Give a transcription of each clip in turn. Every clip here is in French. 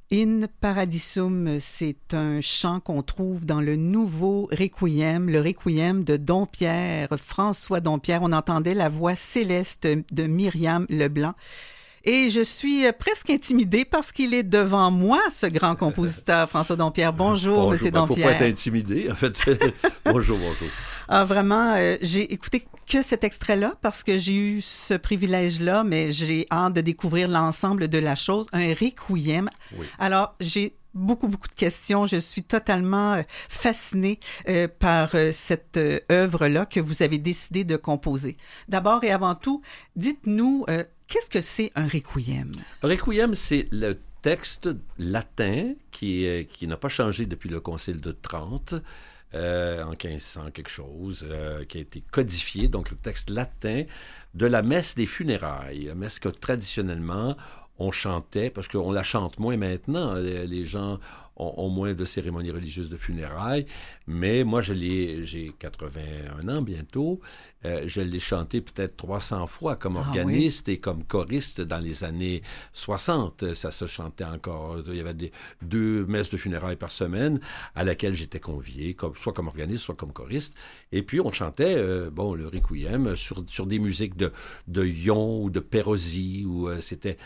In Paradisum, c'est un chant qu'on trouve dans le nouveau Requiem, le Requiem de Dompierre, François Dompierre. On entendait la voix céleste de Myriam Leblanc. Et je suis presque intimidée parce qu'il est devant moi, ce grand compositeur, François Dompierre. Bonjour, Monsieur Dompierre. Il ne faut pas être intimidé, en fait. Bonjour. Ah, vraiment, j'ai écouté que cet extrait-là parce que j'ai eu ce privilège-là, mais j'ai hâte de découvrir l'ensemble de la chose. Un requiem. Oui. Alors, j'ai beaucoup de questions. Je suis totalement fascinée par cette œuvre-là que vous avez décidé de composer. D'abord et avant tout, dites-nous, qu'est-ce que c'est un requiem? Un requiem, c'est le texte latin qui n'a pas changé depuis le Concile de Trente. En 1500 quelque chose, qui a été codifié, donc le texte latin de la messe des funérailles, la messe que traditionnellement on chantait, parce qu'on la chante moins maintenant, les gens ont moins de cérémonies religieuses de funérailles, mais moi j'ai 81 ans bientôt, je l'ai chanté peut-être 300 fois comme organiste et comme choriste dans les années 60. Ça se chantait encore, il y avait 2 messes de funérailles par semaine à laquelle j'étais convié, soit comme organiste, soit comme choriste, et puis on chantait le requiem sur des musiques de Yon ou de Perosi, où c'était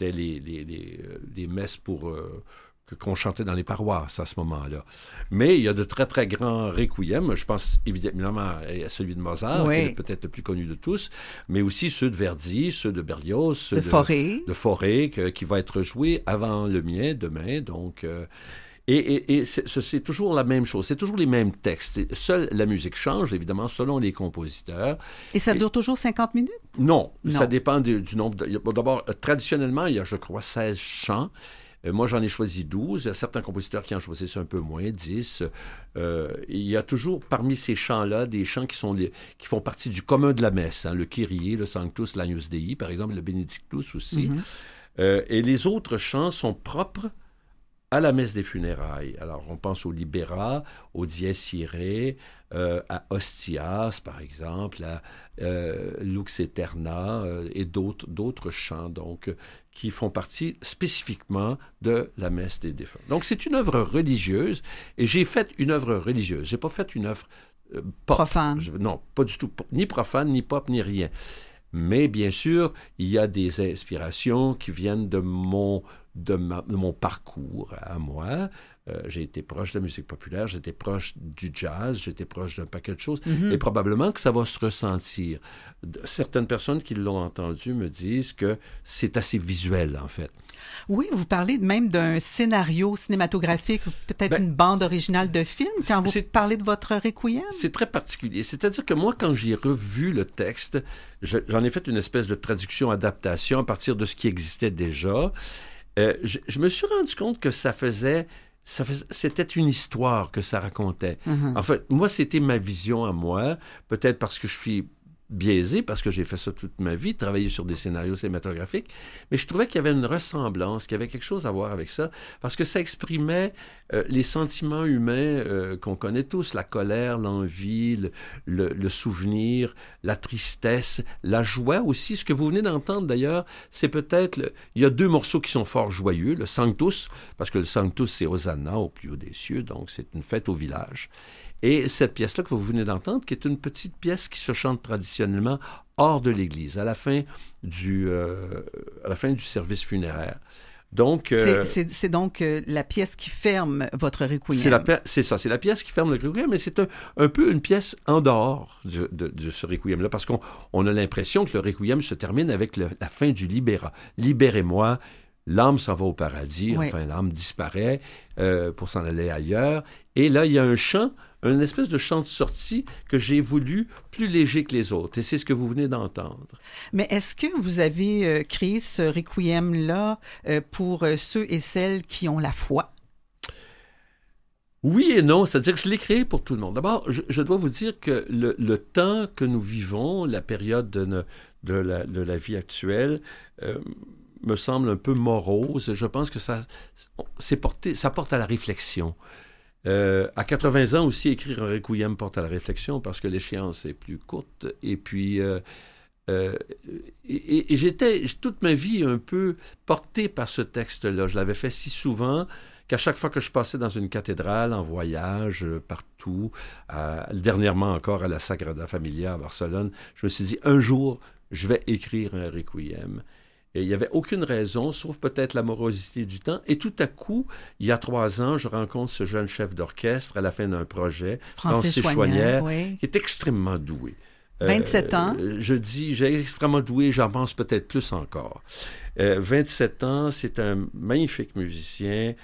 les messes qu'on chantait dans les paroisses à ce moment-là. Mais il y a de très, très grands requiems. Je pense évidemment à celui de Mozart, qui est peut-être le plus connu de tous, mais aussi ceux de Verdi, ceux de Berlioz, ceux de Fauré, qui va être joué avant le mien, demain. Donc, et c'est toujours la même chose. C'est toujours les mêmes textes. Seule la musique change, évidemment, selon les compositeurs. Et ça dure toujours 50 minutes? Non, ça dépend du nombre. D'abord, traditionnellement, il y a, je crois, 16 chants. Moi, j'en ai choisi 12. Il y a certains compositeurs qui en choisissent un peu moins, 10. Il y a toujours, parmi ces chants-là, des chants qui font partie du commun de la messe. Le Kyrie, le Sanctus, l'Agnus Dei, par exemple, le Benedictus aussi. Mm-hmm. Et les autres chants sont propres à la messe des funérailles. Alors, on pense au Libera, au Dies Irae, à Hostias, par exemple, à Lux Aeterna et d'autres chants, donc, qui font partie spécifiquement de la messe des défunts. Donc, c'est une œuvre religieuse, et j'ai fait une œuvre religieuse. J'ai pas fait une œuvre pop. Profane. Non, pas du tout. Ni profane, ni pop, ni rien. Mais, bien sûr, il y a des inspirations qui viennent de mon parcours à moi. J'ai été proche de la musique populaire, j'étais proche du jazz, j'étais proche d'un paquet de choses, et probablement que ça va se ressentir. Certaines personnes qui l'ont entendu me disent que c'est assez visuel, en fait. Oui, vous parlez même d'un scénario cinématographique, peut-être une bande originale de film, quand vous parlez de votre requiem. C'est très particulier. C'est-à-dire que moi, quand j'ai revu le texte, j'en ai fait une espèce de traduction-adaptation à partir de ce qui existait déjà. Je me suis rendu compte que c'était une histoire que ça racontait. En fait, moi, c'était ma vision à moi, peut-être parce que je suis biaisé, parce que j'ai fait ça toute ma vie, travailler sur des scénarios cinématographiques, mais je trouvais qu'il y avait une ressemblance, qu'il y avait quelque chose à voir avec ça, parce que ça exprimait les sentiments humains qu'on connaît tous, la colère, l'envie, le souvenir, la tristesse, la joie aussi. Ce que vous venez d'entendre d'ailleurs, c'est peut-être... Il y a 2 morceaux qui sont fort joyeux, le Sanctus, parce que le Sanctus, c'est Hosanna au plus haut des cieux, donc c'est une fête au village. Et cette pièce-là que vous venez d'entendre, qui est une petite pièce qui se chante traditionnellement hors de l'église, à la fin du service funéraire. Donc, c'est donc la pièce qui ferme votre requiem. C'est ça, c'est la pièce qui ferme le requiem, mais c'est un peu une pièce en dehors de ce requiem-là, parce qu'on a l'impression que le requiem se termine avec la fin du Libera. Libérez-moi, l'âme s'en va au paradis, enfin l'âme disparaît pour s'en aller ailleurs. Et là, il y a un chant, une espèce de chant de sortie que j'ai voulu plus léger que les autres. Et c'est ce que vous venez d'entendre. Mais est-ce que vous avez créé ce requiem-là pour ceux et celles qui ont la foi? Oui et non, c'est-à-dire que je l'ai créé pour tout le monde. D'abord, je dois vous dire que le temps que nous vivons, la période de la vie actuelle, me semble un peu morose. Je pense que ça porte à la réflexion. À 80 ans aussi, écrire un requiem porte à la réflexion parce que l'échéance est plus courte. Et puis, Et j'étais toute ma vie un peu porté par ce texte-là. Je l'avais fait si souvent qu'à chaque fois que je passais dans une cathédrale, en voyage, partout, dernièrement encore à la Sagrada Familia à Barcelone, je me suis dit, un jour, je vais écrire un requiem. Et il n'y avait aucune raison, sauf peut-être la morosité du temps. Et tout à coup, il y a 3 ans, je rencontre ce jeune chef d'orchestre à la fin d'un projet, Francis Chouanière, oui. qui est extrêmement doué. 27 ans. Je dis, j'ai extrêmement doué, j'en pense peut-être plus encore. 27 ans, c'est un magnifique musicien.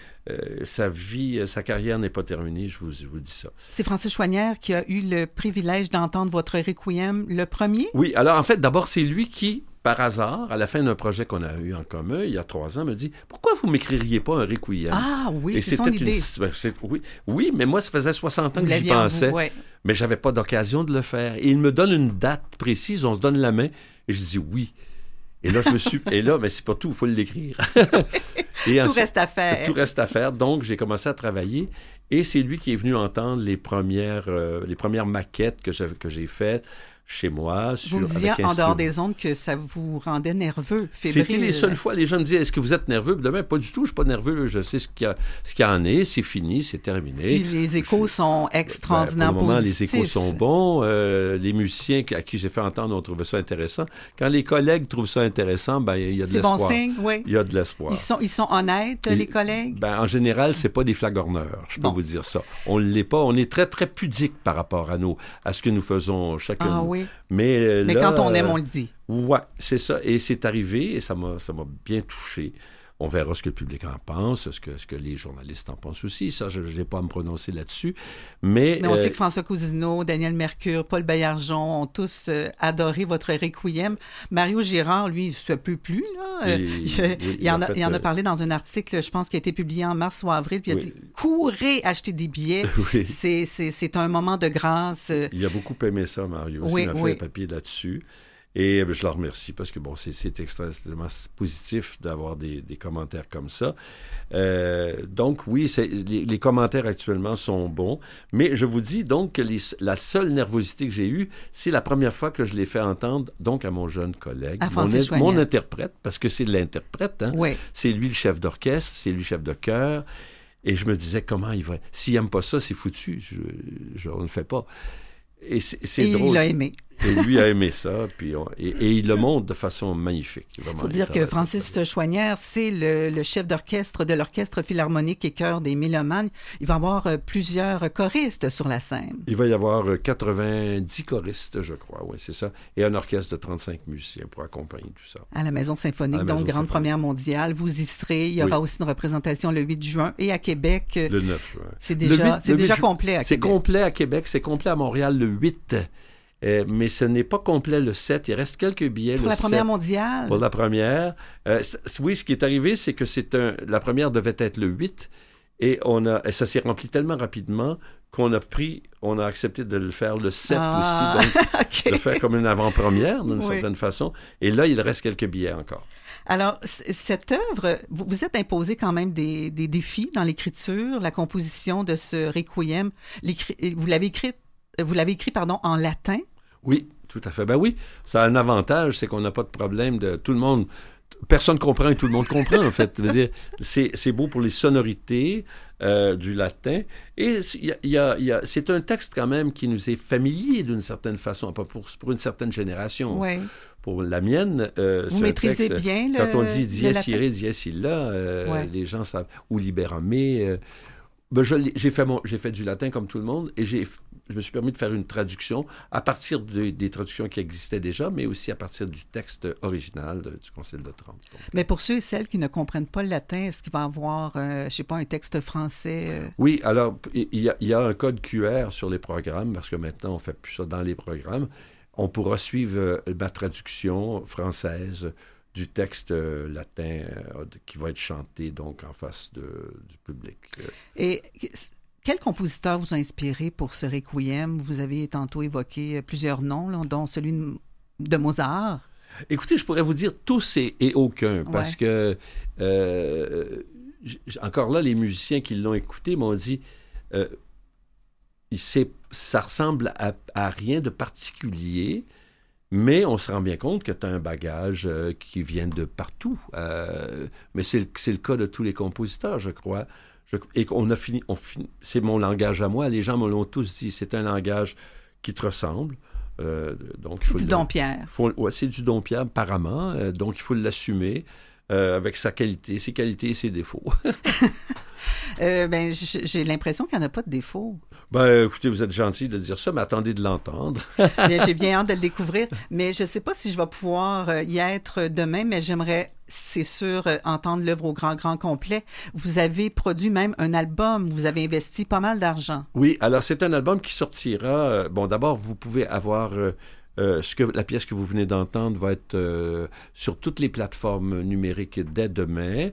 Sa carrière n'est pas terminée, je vous dis ça. C'est Francis Chouanière qui a eu le privilège d'entendre votre requiem le premier? Oui, alors en fait, d'abord, c'est lui qui, par hasard, à la fin d'un projet qu'on a eu en commun, il y a 3 ans, me dit « Pourquoi vous ne m'écririez pas un requiem? » Ah oui, c'est son idée. Oui, mais moi, ça faisait 60 ans que j'y pensais, mais je n'avais pas d'occasion de le faire. Et il me donne une date précise, on se donne la main, et je dis « Oui ». Et là, mais c'est pas tout, il faut l'écrire. Tout reste à faire. Tout reste à faire. Donc, j'ai commencé à travailler. Et c'est lui qui est venu entendre les premières maquettes que j'ai faites chez moi. Vous me disiez en dehors des ondes que ça vous rendait nerveux, fébrile. C'était les seules fois, les gens me disaient, est-ce que vous êtes nerveux? Puis demain, pas du tout, je suis pas nerveux, je sais ce qu'il y en est, c'est fini, c'est terminé. Puis les échos sont extraordinairement pour le moment, positifs. les échos sont bons, les musiciens à qui j'ai fait entendre ont trouvé ça intéressant. Quand les collègues trouvent ça intéressant, il y a de l'espoir. C'est bon signe, oui. Il y a de l'espoir. Ils sont honnêtes, les collègues? En général, c'est pas des flagorneurs, je peux vous dire ça. On l'est pas, on est très, très pudique par rapport à ce que nous faisons chacun. Ah oui. Mais là, quand on aime, on le dit. Ouais, c'est ça. Et c'est arrivé et ça m'a bien touché. On verra ce que le public en pense, ce que les journalistes en pensent aussi. Ça, je n'ai pas à me prononcer là-dessus. Mais on sait que François Cousineau, Daniel Mercure, Paul Baillargeon ont tous adoré votre requiem. Mario Girard, lui, il ne se peut plus. Là. Il en a parlé dans un article, je pense, qui a été publié en mars ou avril. Puis il a dit « Courez acheter des billets. » C'est un moment de grâce. Il a beaucoup aimé ça, Mario. Il m'a fait un papier là-dessus. Et je le remercie parce que c'est extrêmement positif d'avoir des commentaires comme ça. Donc oui, les commentaires actuellement sont bons, mais je vous dis donc que la seule nervosité que j'ai eue, c'est la première fois que je l'ai fait entendre donc à mon jeune collègue, mon interprète, parce que c'est l'interprète, hein? Oui. C'est lui le chef d'orchestre, c'est lui le chef de chœur, et je me disais comment il va. S'il n'aime pas ça, c'est foutu, je ne le fais pas. Et c'est drôle. Il a aimé. Et lui a aimé ça, puis et il le montre de façon magnifique. Il faut dire que Francis Chouanière, c'est le chef d'orchestre de l'Orchestre philharmonique et chœur des Mélomanes. Il va y avoir plusieurs choristes sur la scène. Il va y avoir 90 choristes, je crois, oui, c'est ça, et un orchestre de 35 musiciens pour accompagner tout ça. À la Maison Symphonique, donc grande première mondiale. Vous y serez. Il y aura aussi une représentation le 8 juin et à Québec. Le 9 juin. C'est déjà complet à Québec. C'est complet à Québec, c'est complet à Montréal le 8. Mais ce n'est pas complet le 7. Il reste quelques billets. Pour la première mondiale? Pour la première. Oui, ce qui est arrivé, c'est que la première devait être le 8 et ça s'est rempli tellement rapidement qu'on a accepté de le faire le 7 aussi. Donc, de le faire comme une avant-première d'une certaine façon. Et là, il reste quelques billets encore. Alors, cette œuvre, vous êtes imposé quand même des défis dans l'écriture, la composition de ce requiem. Vous l'avez écrit en latin? Oui, tout à fait. Ben oui, ça a un avantage, c'est qu'on n'a pas de problème de tout le monde. Personne comprend et tout le monde comprend, en fait. Je veux dire, c'est beau pour les sonorités du latin. Et c'est un texte quand même qui nous est familier d'une certaine façon, pas pour une certaine génération. Oui. Pour la mienne, vous maîtrisez texte, bien quand on dit dies irae, dies illa, les gens savent, ou libérame. J'ai fait du latin comme tout le monde et je me suis permis de faire une traduction à partir des traductions qui existaient déjà, mais aussi à partir du texte original du Concile de Trente. Mais pour ceux et celles qui ne comprennent pas le latin, est-ce qu'il va y avoir, un texte français? Oui, alors, il y a un code QR sur les programmes, parce que maintenant, on ne fait plus ça dans les programmes. On pourra suivre ma traduction française du texte latin qui va être chanté donc en face du public. Et quel compositeur vous a inspiré pour ce requiem? Vous avez tantôt évoqué plusieurs noms, là, dont celui de Mozart. Écoutez, je pourrais vous dire tous et aucun, parce que encore là, les musiciens qui l'ont écouté m'ont dit ça ressemble à rien de particulier. Mais on se rend bien compte que tu as un bagage qui vient de partout. Mais c'est le cas de tous les compositeurs, je crois. Et qu'on a fini, c'est mon langage à moi. Les gens me l'ont tous dit. C'est un langage qui te ressemble. Donc, c'est du Dompierre. C'est du Dompierre, apparemment. Donc, il faut l'assumer avec ses qualités et ses défauts. J'ai l'impression qu'il n'y en a pas de défaut. Écoutez, vous êtes gentil de dire ça, mais attendez de l'entendre. J'ai bien hâte de le découvrir, mais je ne sais pas si je vais pouvoir y être demain, mais j'aimerais, c'est sûr, entendre l'œuvre au grand complet. Vous avez produit même un album, vous avez investi pas mal d'argent. Oui, alors c'est un album qui sortira... d'abord, vous pouvez avoir... la pièce que vous venez d'entendre va être sur toutes les plateformes numériques dès demain,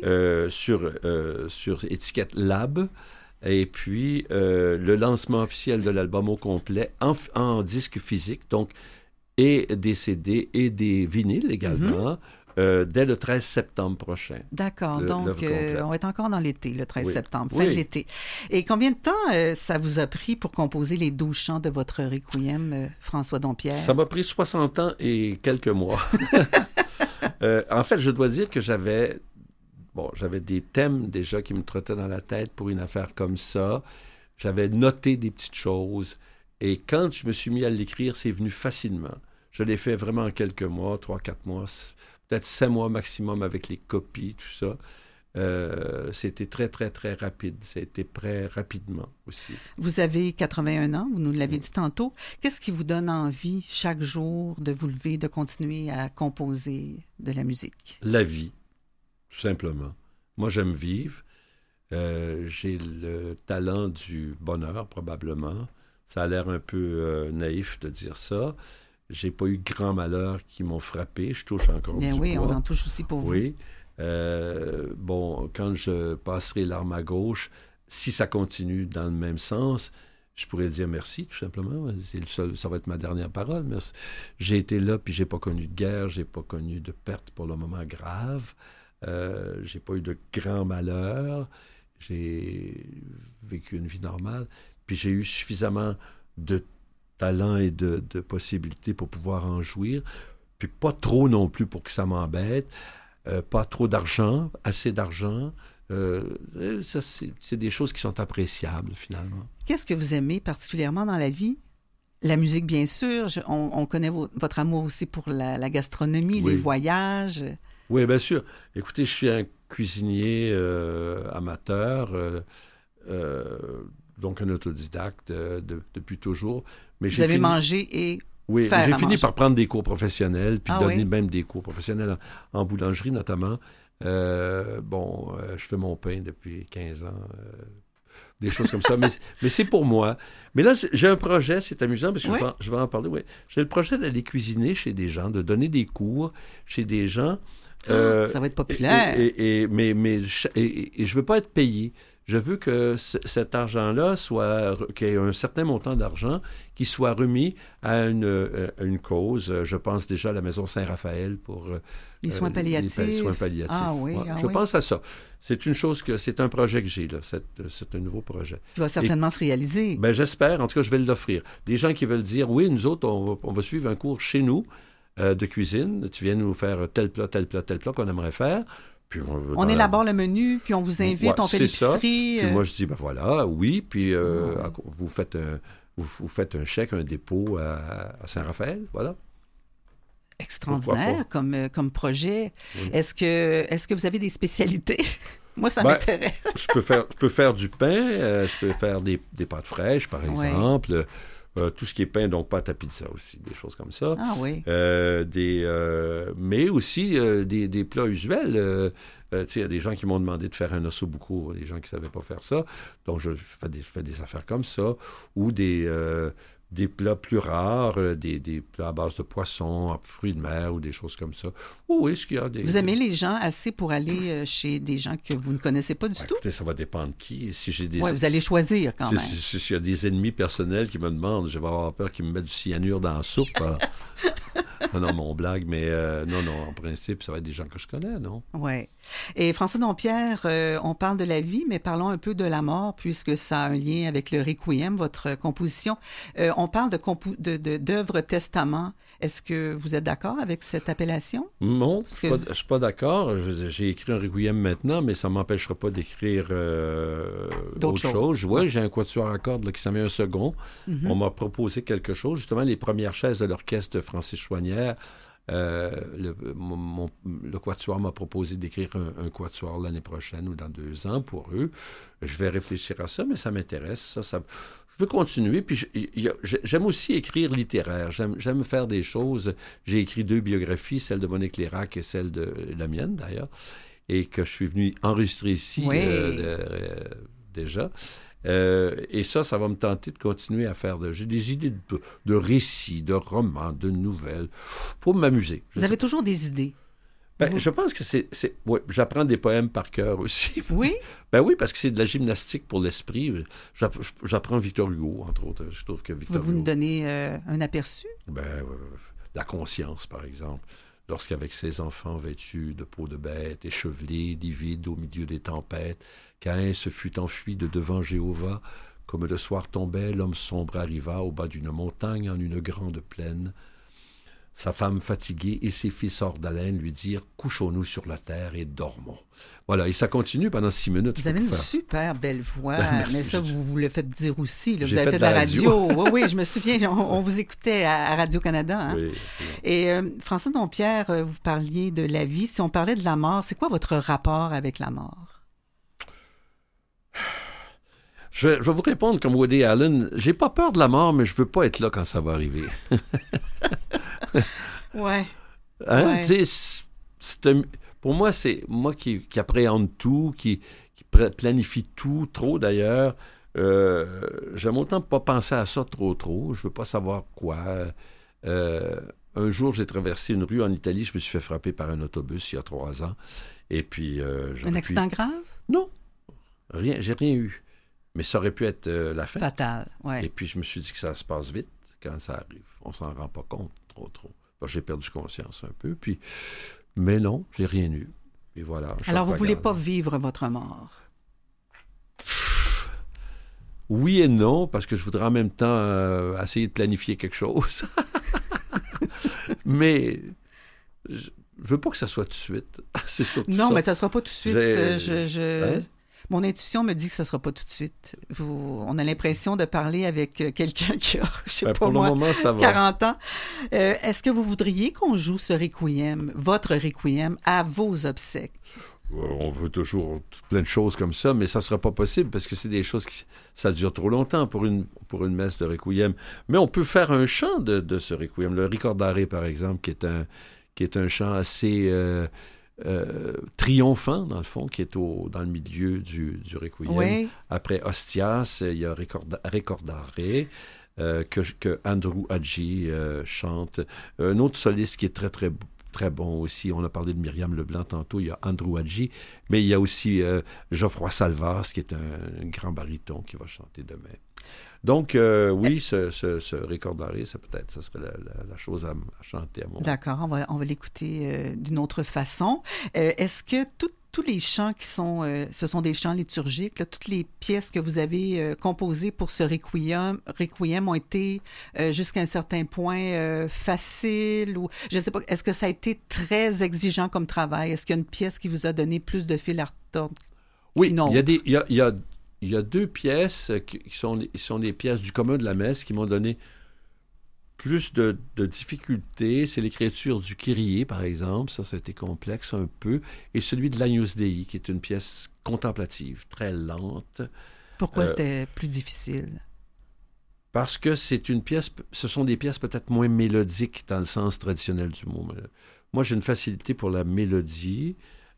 sur étiquette Lab. Et puis, le lancement officiel de l'album au complet en disque physique, donc, et des CD et des vinyles également, dès le 13 septembre prochain. D'accord, donc on va être encore dans l'été, le 13 septembre, fin de l'été. Et combien de temps ça vous a pris pour composer les 12 chants de votre requiem, François Dompierre? Ça m'a pris 60 ans et quelques mois. En fait, je dois dire que j'avais des thèmes déjà qui me trottaient dans la tête pour une affaire comme ça. J'avais noté des petites choses. Et quand je me suis mis à l'écrire, c'est venu facilement. Je l'ai fait vraiment en quelques mois, 3-4 mois, peut-être 5 mois maximum avec les copies, tout ça. C'était très, très, très rapide. Ça a été prêt rapidement aussi. Vous avez 81 ans, vous nous l'avez dit tantôt. Qu'est-ce qui vous donne envie chaque jour de vous lever, de continuer à composer de la musique? La vie. Tout simplement. Moi, j'aime vivre. J'ai le talent du bonheur, probablement. Ça a l'air un peu naïf de dire ça. J'ai pas eu grand malheur qui m'ont frappé. Je touche encore du oui, bois. On en touche aussi pour vous. Oui. Quand je passerai l'arme à gauche, si ça continue dans le même sens, je pourrais dire merci, tout simplement. Ça va être ma dernière parole. Merci. J'ai été là, puis j'ai pas connu de guerre, j'ai pas connu de perte pour le moment grave. J'ai pas eu de grands malheurs, j'ai vécu une vie normale, puis j'ai eu suffisamment de talent et de possibilités pour pouvoir en jouir, puis pas trop non plus pour que ça m'embête, pas trop d'argent, assez d'argent. Ça, c'est des choses qui sont appréciables, finalement. Qu'est-ce que vous aimez particulièrement dans la vie? La musique, bien sûr. On connaît votre amour aussi pour la gastronomie, les voyages. Oui, bien sûr. Écoutez, je suis un cuisinier amateur, donc un autodidacte depuis toujours. Mais vous avez mangé et faire j'ai fini par prendre des cours professionnels, puis donner même des cours professionnels en boulangerie notamment. Je fais mon pain depuis 15 ans. Des choses comme ça, mais c'est pour moi. Mais là, j'ai un projet, c'est amusant, parce que je vais en parler. Oui. J'ai le projet d'aller cuisiner chez des gens, de donner des cours chez des gens. Ça va être populaire. Mais je veux pas être payé. Je veux que cet argent-là qu'il y ait un certain montant d'argent qui soit remis à une cause. Je pense déjà à la Maison Saint-Raphaël pour les soins palliatifs. Les soins palliatifs. Ah oui, je pense à ça. C'est c'est un projet que j'ai là. C'est un nouveau projet. Qui va certainement se réaliser. Ben j'espère. En tout cas, je vais l'offrir. Des gens qui veulent dire, oui, nous autres, on va suivre un cours chez nous de cuisine. Tu viens nous faire tel plat qu'on aimerait faire. Puis on élabore le menu, puis on vous invite, on fait l'épicerie. Puis moi, je dis, oui, puis vous faites un chèque, un dépôt à Saint-Raphaël, voilà. Extraordinaire comme projet. Oui. Est-ce que vous avez des spécialités? Moi, ça m'intéresse. Je peux faire du pain, je peux faire des pâtes fraîches, par exemple. Oui. Tout ce qui est pain, donc pâte à pizza aussi, des choses comme ça. Ah oui. Mais aussi des plats usuels. Il y a des gens qui m'ont demandé de faire un ossobuco, des gens qui ne savaient pas faire ça. Donc, je fais des affaires comme ça. Ou des plats plus rares, des plats à base de poissons, fruits de mer ou des choses comme ça. Oui, ce qu'il y a des... Vous aimez les gens assez pour aller chez des gens que vous ne connaissez pas du tout? Écoutez, ça va dépendre qui. Si j'ai des... Oui, vous allez choisir quand même. S'il y a des ennemis personnels qui me demandent, je vais avoir peur qu'ils me mettent du cyanure dans la soupe. non, mon blague, mais non, en principe, ça va être des gens que je connais, non? Oui. Et François Dompierre, on parle de la vie, mais parlons un peu de la mort, puisque ça a un lien avec le Requiem, votre composition. On parle d'œuvre testament. Est-ce que vous êtes d'accord avec cette appellation? Non, je ne suis pas d'accord. J'ai écrit un Requiem maintenant, mais ça ne m'empêchera pas d'écrire autre chose. Oui, j'ai un quatuor à cordes là, qui s'en met un second. On m'a proposé quelque chose. Justement, les premières chaises de l'orchestre de Francis Chouanière, le quatuor m'a proposé d'écrire un quatuor l'année prochaine ou dans 2 ans pour eux. Je vais réfléchir à ça, mais ça m'intéresse. Je veux continuer. Puis j'aime aussi écrire littéraire. J'aime faire des choses. J'ai écrit 2 biographies, celle de Monique Lérac et celle de la mienne, d'ailleurs, et que je suis venu enregistrer ici déjà. Et ça va me tenter de continuer à faire. J'ai des idées de récits, de romans, de nouvelles, pour m'amuser. Vous avez toujours des idées? Je pense que ouais, j'apprends des poèmes par cœur aussi. Oui? Oui, parce que c'est de la gymnastique pour l'esprit. J'apprends Victor Hugo, entre autres. Je trouve que Victor Vous Hugo... nous donnez un aperçu? La conscience, par exemple. Lorsqu'avec ses enfants vêtus de peau de bête, échevelés, livides au milieu des tempêtes, Caïn se fut enfui de devant Jéhovah. Comme le soir tombait, l'homme sombre arriva au bas d'une montagne en une grande plaine. Sa femme fatiguée et ses fils hors d'haleine lui dirent « Couchons-nous sur la terre et dormons. » Voilà, et ça continue pendant 6 minutes. Vous avez une super belle voix, mais ça, vous le faites dire aussi. Là. Vous avez fait de la radio. Oui, je me souviens, on vous écoutait à Radio-Canada. Hein? Oui, et François Dompierre, vous parliez de la vie. Si on parlait de la mort, c'est quoi votre rapport avec la mort? Je vais vous répondre comme Woody Allen. J'ai pas peur de la mort, mais je veux pas être là quand ça va arriver. Ouais. Hein? Ouais. Pour moi, c'est moi qui appréhende tout, qui planifie tout, trop d'ailleurs. J'aime autant pas penser à ça trop. Je veux pas savoir quoi. Un jour, j'ai traversé une rue en Italie. Je me suis fait frapper par un autobus il y a 3 ans. Et puis... un accident grave? Non. J'ai rien eu. Mais ça aurait pu être la fin. Fatal, oui. Et puis, je me suis dit que ça se passe vite quand ça arrive. On s'en rend pas compte trop. J'ai perdu conscience un peu. Puis, mais non, j'ai rien eu. Et voilà. Alors, vous ne voulez pas vivre votre mort? Oui et non, parce que je voudrais en même temps essayer de planifier quelque chose. Mais je veux pas que ça soit tout de suite. C'est surtout non, ça. Mais ça ne sera pas tout de suite. Hein? Mon intuition me dit que ce ne sera pas tout de suite. On a l'impression de parler avec quelqu'un qui a, je sais pas moi, 40 ans. Est-ce que vous voudriez qu'on joue ce requiem, votre requiem, à vos obsèques? On veut toujours plein de choses comme ça, mais ça ne sera pas possible parce que c'est des choses ça dure trop longtemps pour une messe de requiem. Mais on peut faire un chant de ce requiem. Le Ricordare, par exemple, qui est un chant assez... triomphant, dans le fond, qui est dans le milieu du Requiem. Oui. Après Hostias, il y a Ricordare, que Andrew Hadji chante. Un autre soliste qui est très, très, très bon aussi. On a parlé de Myriam Leblanc tantôt. Il y a Andrew Hadji, mais il y a aussi Geoffroy Salvas, qui est un grand baryton qui va chanter demain. Donc, oui, ce Ricordare, ça serait la chose à chanter à mon... D'accord, on va l'écouter d'une autre façon. Est-ce que tous les chants ce sont des chants liturgiques, là, toutes les pièces que vous avez composées pour ce requiem ont été jusqu'à un certain point faciles ou je ne sais pas, est-ce que ça a été très exigeant comme travail? Est-ce qu'il y a une pièce qui vous a donné plus de fil à retordre? Oui, il y a 2 pièces qui sont des pièces du commun de la messe qui m'ont donné plus de difficultés. C'est l'écriture du Kyrie, par exemple. Ça a été complexe un peu. Et celui de l'Agnus Dei, qui est une pièce contemplative, très lente. Pourquoi c'était plus difficile? Parce que ce sont des pièces peut-être moins mélodiques dans le sens traditionnel du mot. Moi, j'ai une facilité pour la mélodie.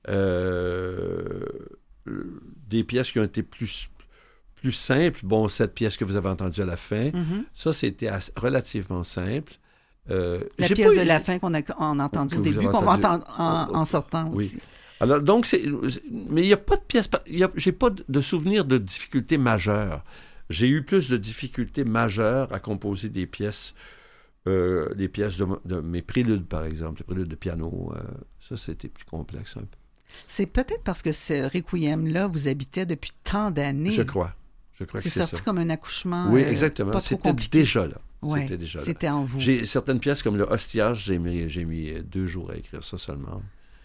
Des pièces qui ont été plus simples. Bon, cette pièce que vous avez entendue à la fin, ça, c'était relativement simple. La pièce de la fin qu'on a entendue au début, qu'on va entendre en sortant aussi. Oui. Alors, donc, mais il n'y a pas de pièce... J'ai pas de souvenir de difficultés majeures. J'ai eu plus de difficultés majeures à composer des pièces les pièces de mes préludes, par exemple, les préludes de piano, ça, c'était plus complexe un peu. C'est peut-être parce que ce requiem-là vous habitait depuis tant d'années. Je crois que c'est ça. C'est sorti comme un accouchement. Oui, exactement. C'était déjà là. Ouais, c'était en vous. J'ai certaines pièces comme le Hostiage, j'ai mis 2 jours à écrire ça seulement.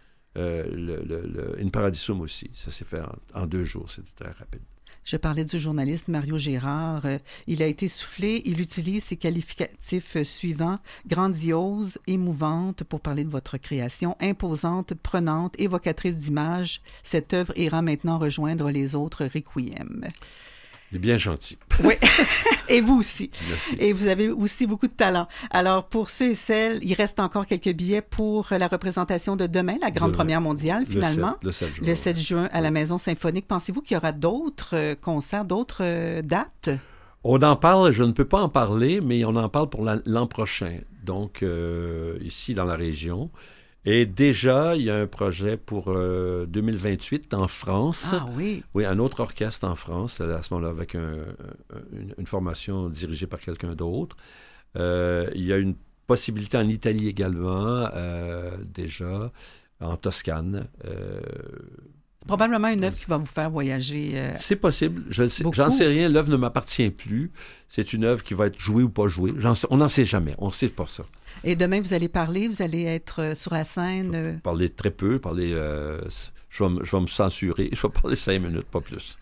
In Paradisum aussi, ça s'est fait en 2 jours, c'était très rapide. Je parlais du journaliste Mario Gérard. Il a été soufflé. Il utilise ses qualificatifs suivants: grandiose, émouvante, pour parler de votre création, imposante, prenante, évocatrice d'images. Cette œuvre ira maintenant rejoindre les autres requiem. Il est bien gentil. Oui, et vous aussi. Merci. Et vous avez aussi beaucoup de talent. Alors, pour ceux et celles, il reste encore quelques billets pour la représentation de demain, la grande première mondiale, finalement. Le 7 juin. Le 7 juin à la Maison Symphonique. Pensez-vous qu'il y aura d'autres concerts, d'autres dates? On en parle, je ne peux pas en parler, mais on en parle pour l'an prochain. Donc, ici, dans la région. Et déjà, il y a un projet pour 2028 en France. Ah oui? Oui, un autre orchestre en France, à ce moment-là, avec une formation dirigée par quelqu'un d'autre. Il y a une possibilité en Italie également, déjà, en Toscane. C'est probablement une œuvre qui va vous faire voyager. C'est possible. J'en sais rien. L'œuvre ne m'appartient plus. C'est une œuvre qui va être jouée ou pas jouée. On n'en sait jamais. On ne sait pas ça. Et demain, vous allez parler, vous allez être sur la scène. Parler très peu, je vais me censurer. Je vais parler 5 minutes, pas plus.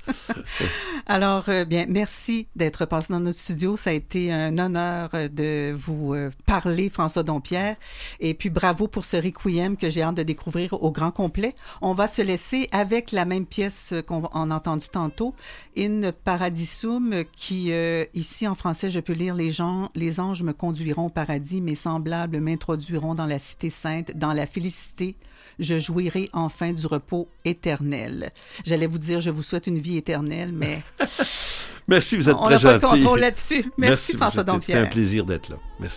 Alors, bien, merci d'être passé dans notre studio. Ça a été un honneur de vous parler, François Dompierre. Et puis, bravo pour ce requiem que j'ai hâte de découvrir au grand complet. On va se laisser avec la même pièce qu'on a entendue tantôt, In Paradisum, qui, ici en français, je peux lire: les anges me conduiront au paradis, mes semblables m'introduiront dans la cité sainte, dans la félicité. Je jouirai enfin du repos éternel. J'allais vous dire, je vous souhaite une vie éternelle, mais... Merci, vous êtes très gentil. On n'a pas de contrôle là-dessus. Merci François Dompierre. C'était un plaisir d'être là. Merci.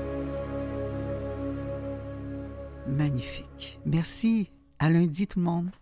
Magnifique. Merci. À lundi, tout le monde.